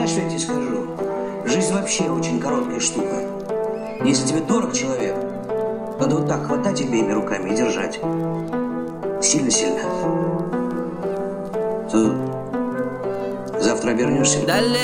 Знаешь, что я тебе скажу? Жизнь вообще очень короткая штука. Если тебе дорог человек, надо вот так хватать обеими руками и держать. Сильно-сильно. Завтра вернешься.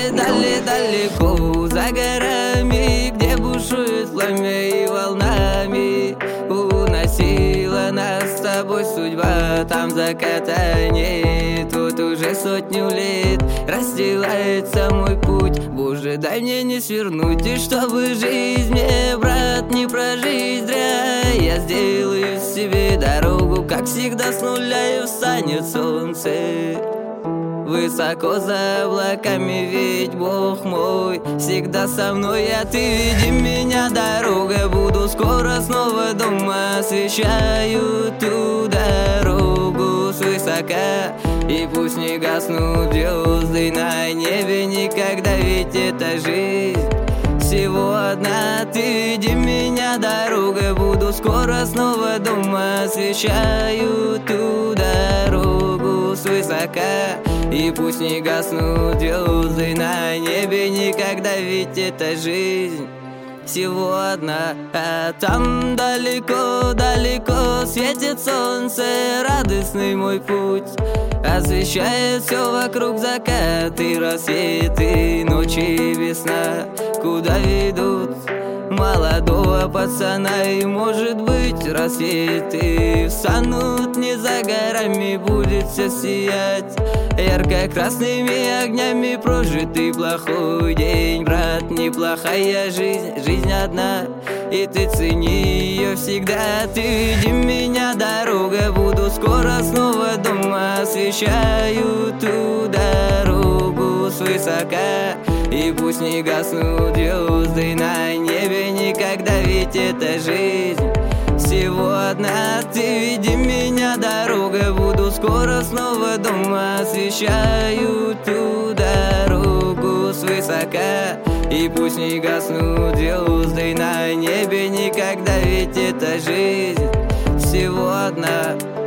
Далеко за горами, где бушует пламя и волнами уносила нас с тобой судьба. Там заката нет, вот уже 100 лет расстилается мой путь. Боже, дай мне не свернуть, и чтобы жизнь мне, брат, не прожить зря. Я сделаю себе дорогу, как всегда, с нуля, и встанет солнце высоко за облаками, ведь Бог мой всегда со мной. А ты веди меня дорогой, буду скоро снова дома. Освещаю ту дорогу свысока, и пусть не гаснут звезды на небе никогда, ведь это жизнь всего одна. Ты веди меня дорогой, буду скоро снова дома. Освещаю ту дорогу свысока, и пусть не гаснут звезды на небе никогда, ведь это жизнь всего одна. А там далеко-далеко светит солнце, радостный мой путь освещает все вокруг, закаты, рассветы, ночи и весна. Куда ведут молодого пацана? И может быть рассветы встанут не за горами, будет все сиять ярко-красными огнями. Прожитый плохой день, брат, неплохая жизнь, жизнь одна, и ты цени ее всегда. Ты веди меня дорогой, буду скоро снова дома. Освещаю ту дорогу свысока, и пусть не гаснут звезды на небе никогда, ведь это жизнь всего одна. Ты веди меня дорогой, буду скоро снова дома. Освещаю ту дорогу свысока, и пусть не гаснут звезды на небе никогда, ведь это жизнь всего одна.